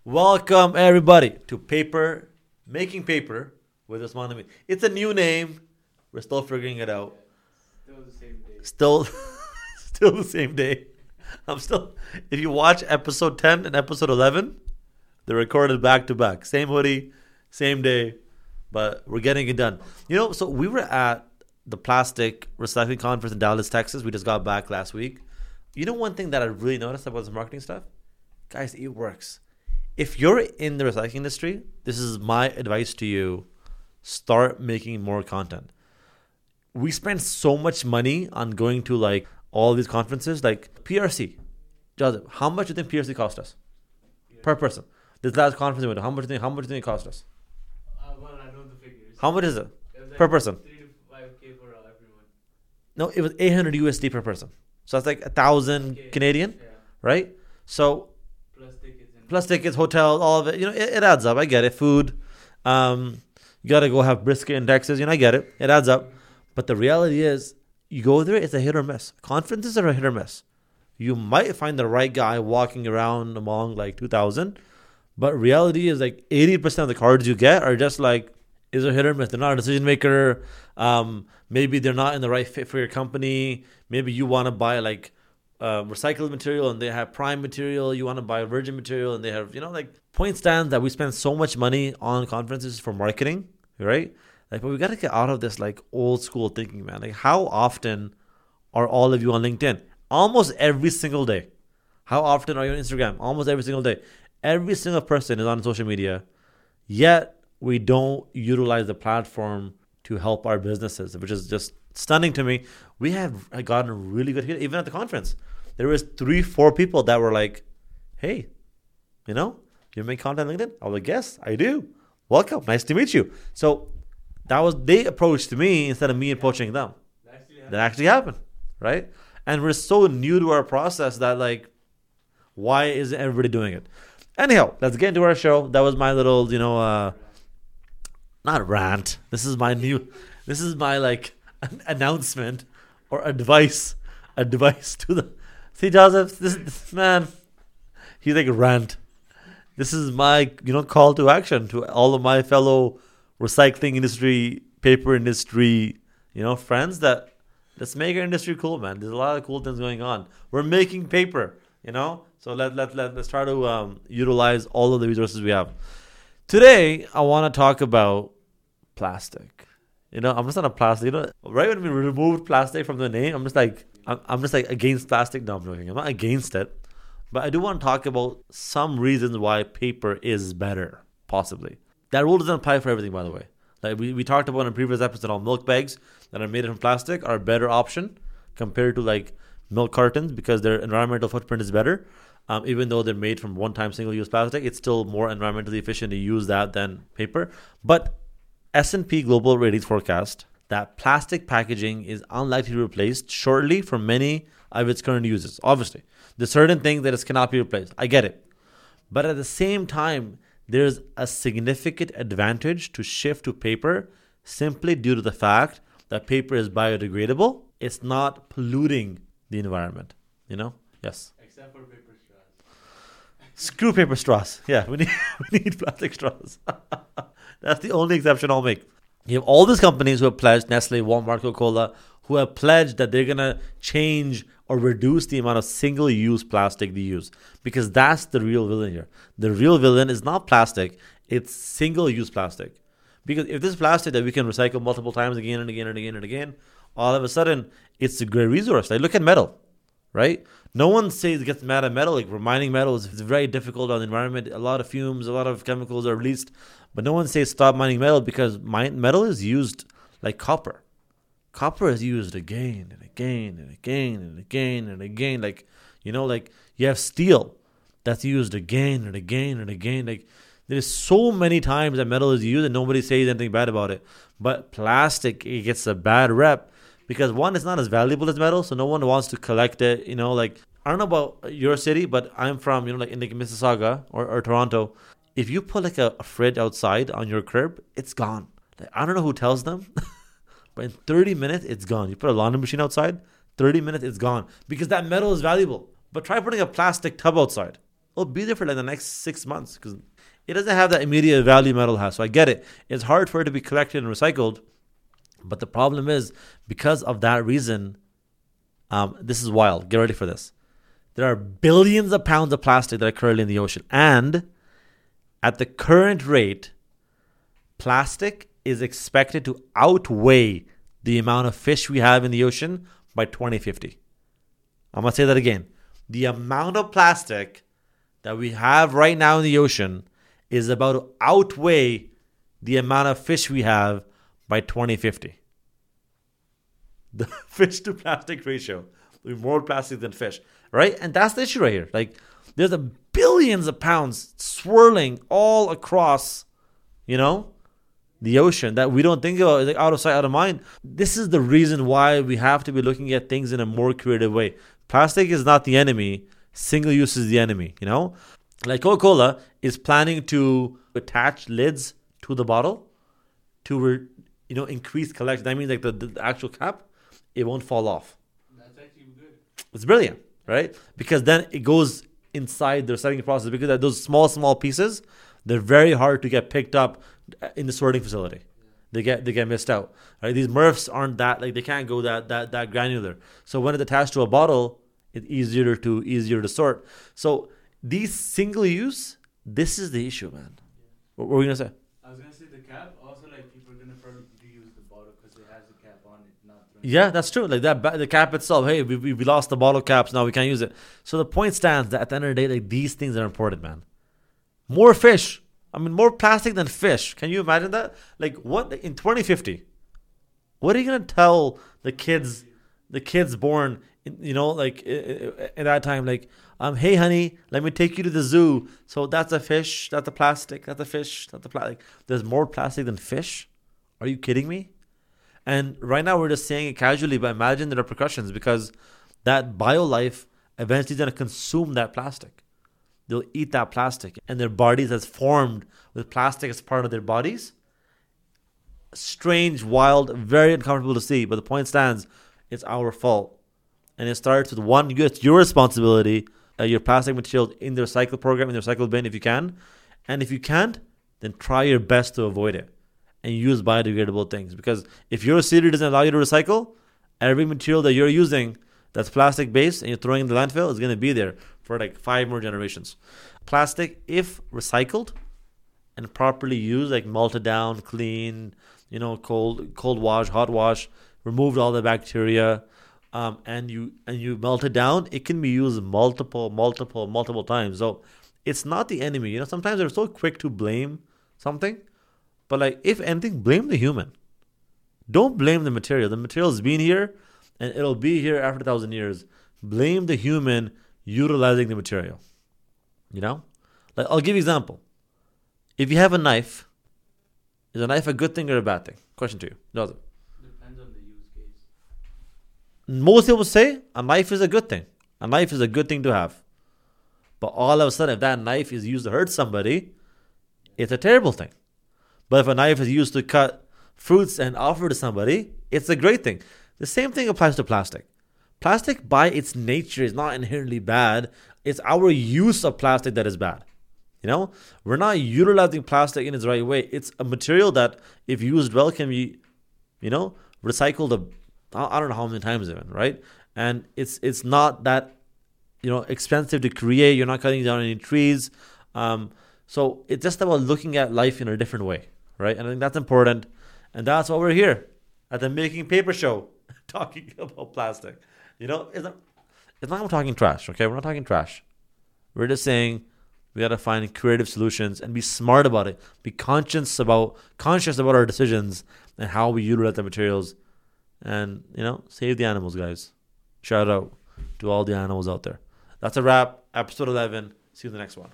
Welcome everybody to Paper, Making Paper with Usman Amin. It's a new name. We're still figuring it out. Still the same day. Still the same day. If you watch episode 10 and episode 11, they're recorded back to back. Same hoodie, same day, but we're getting it done. So we were at the plastic recycling conference in Dallas, Texas. We just got back last week. One thing that I really noticed about this marketing stuff? Guys, it works. If you're in the recycling industry, this is my advice to you. Start making more content. We spend so much money on going to all these conferences, like PRC. Joseph, how much do you think PRC cost us per person? This last conference we went to, how much do you think it cost us? Well, I know the figures. How much is it It was per person? 3 to 5K for everyone. No, it was 800 USD per person. So that's like 1,000 Okay. Canadian, Yeah. right? So Plus tickets. hotels, all of it. It adds up. I get it. Food. You got to go have brisket in Texas. I get it. It adds up. But the reality is, you go there, it's a hit or miss. Conferences are a hit or miss. You might find the right guy walking around among 2,000. But reality is 80% of the cards you get are just is a hit or miss. They're not a decision maker. Maybe they're not in the right fit for your company. Maybe you want to buy recycled material and they have prime material. You want to buy virgin material and they have, point stands that we spend so much money on conferences for marketing, right? But we got to get out of this old school thinking, man. How often are all of you on LinkedIn? Almost every single day. How often are you on Instagram? Almost every single day. Every single person is on social media, yet we don't utilize the platform to help our businesses, which is just stunning to me. We have gotten a really good hit. Even at the conference, there was 3-4 people that were like, hey, you make content on LinkedIn? I was like, yes, I do. Welcome. Nice to meet you. So they approached me instead of me approaching them. That actually happened, right? And we're so new to our process that why isn't everybody doing it? Anyhow, let's get into our show. That was my little, not rant. This is my announcement or advice to the. See, Joseph, this man, he's rant. This is my, call to action to all of my fellow recycling industry, paper industry, friends that let's make our industry cool, man. There's a lot of cool things going on. We're making paper, So let's try to utilize all of the resources we have. Today, I want to talk about plastic. I'm just not a plastic. Right when we removed plastic from the name, I'm just against plastic. No, I'm joking. I'm not against it, but I do want to talk about some reasons why paper is better, possibly. That rule doesn't apply for everything, by the way. We talked about in a previous episode, all milk bags that are made from plastic are a better option compared to milk cartons because their environmental footprint is better. Even though they're made from one-time single-use plastic, it's still more environmentally efficient to use that than paper. But S&P Global Ratings forecast that plastic packaging is unlikely to be replaced shortly for many of its current uses. Obviously, there's certain things that it cannot be replaced. I get it. But at the same time, there's a significant advantage to shift to paper simply due to the fact that paper is biodegradable. It's not polluting the environment. Yes. Except for paper straws. Screw paper straws. Yeah, we need plastic straws. That's the only exception I'll make. You have all these companies who have pledged, Nestle, Walmart, Coca-Cola, who have pledged that they're going to change or reduce the amount of single-use plastic they use. Because that's the real villain here. The real villain is not plastic, it's single-use plastic. Because if this is plastic that we can recycle multiple times again and again and again and again, all of a sudden, it's a great resource. Look at metal, right? No one gets mad at metal. Mining metal is very difficult on the environment. A lot of fumes, a lot of chemicals are released. But no one says stop mining metal because metal is used like copper. Copper is used again and again and again and again and again. You have steel that's used again and again and again. There's so many times that metal is used and nobody says anything bad about it. But plastic, it gets a bad rep because one, it's not as valuable as metal, so no one wants to collect it. I don't know about your city, but I'm from, in Mississauga or Toronto. If you put a fridge outside on your curb, it's gone. I don't know who tells them, but in 30 minutes, it's gone. You put a laundry machine outside, 30 minutes, it's gone because that metal is valuable. But try putting a plastic tub outside it'll be there for like the next 6 months because it doesn't have that immediate value metal has. So I get it. It's hard for it to be collected and recycled. But the problem is, because of that reason, this is wild. Get ready for this. There are billions of pounds of plastic that are currently in the ocean. And at the current rate, plastic is expected to outweigh the amount of fish we have in the ocean by 2050. I'm going to say that again. The amount of plastic that we have right now in the ocean is about to outweigh the amount of fish we have by 2050. The fish to plastic ratio will be more plastic than fish, right? And that's the issue right here. Like, there's a billions of pounds swirling all across, the ocean that we don't think about, like out of sight, out of mind. This is the reason why we have to be looking at things in a more creative way. Plastic is not the enemy. Single use is the enemy, Like Coca-Cola is planning to attach lids to the bottle to, increase collection. That means like the actual cap, it won't fall off. That's actually good. It's brilliant, right? Because then it goes inside the recycling process, because those small pieces, they're very hard to get picked up in the sorting facility. They get missed out. Right? These MRFs aren't that, like, they can't go that granular. So when it's attached to a bottle, it's easier to sort. So these single use, this is the issue, man. What were we gonna say? I was gonna say the cap. Also, like, people are gonna probably reuse the bottle because it has the cap on it, not throwing. Yeah, that's true. Like that, the cap itself. Hey, we lost the bottle caps. Now we can't use it. So the point stands that at the end of the day, like, these things are important, man. More fish. I mean, more plastic than fish. Can you imagine that? Like, what in 2050? What are you gonna tell the kids born, in that time? Like, hey, honey, let me take you to the zoo. So that's a fish. That's a plastic. That's a fish. That's a plastic. There's more plastic than fish. Are you kidding me? And right now we're just saying it casually, but imagine the repercussions, because that biolife eventually is gonna consume that plastic. They'll eat that plastic, and their bodies has formed with plastic as part of their bodies. Strange, wild, very uncomfortable to see, but the point stands, it's our fault. And it starts with one, it's your responsibility, your plastic materials in the recycle program, in the recycle bin if you can. And if you can't, then try your best to avoid it and use biodegradable things. Because if your city doesn't allow you to recycle, every material that you're using that's plastic based and you're throwing in the landfill is going to be there for like 5 more generations. Plastic, if recycled and properly used, like melted down, clean, cold wash, hot wash, removed all the bacteria, and you melt it down, it can be used multiple times. So it's not the enemy. Sometimes they're so quick to blame something, but like, if anything, blame the human. Don't blame the material. The material's been here and it'll be here after 1,000 years. Blame the human utilizing the material. Like, I'll give you an example. If you have a knife, is a knife a good thing or a bad thing? Question to you. Does it? Depends on the use case. Most people say a knife is a good thing. A knife is a good thing to have. But all of a sudden, if that knife is used to hurt somebody, it's a terrible thing. But if a knife is used to cut fruits and offer to somebody, it's a great thing. The same thing applies to plastic. Plastic, by its nature, is not inherently bad. It's our use of plastic that is bad. We're not utilizing plastic in its right way. It's a material that, if used well, can be, recycled. I don't know how many times even, right? And it's not that, expensive to create. You're not cutting down any trees. So it's just about looking at life in a different way, right? And I think that's important. And that's why we're here at the Making Paper Show, talking about plastic. It's not like we're talking trash, okay? We're not talking trash. We're just saying we got to find creative solutions and be smart about it. Be conscious about our decisions and how we utilize the materials. And, save the animals, guys. Shout out to all the animals out there. That's a wrap. Episode 11. See you in the next one.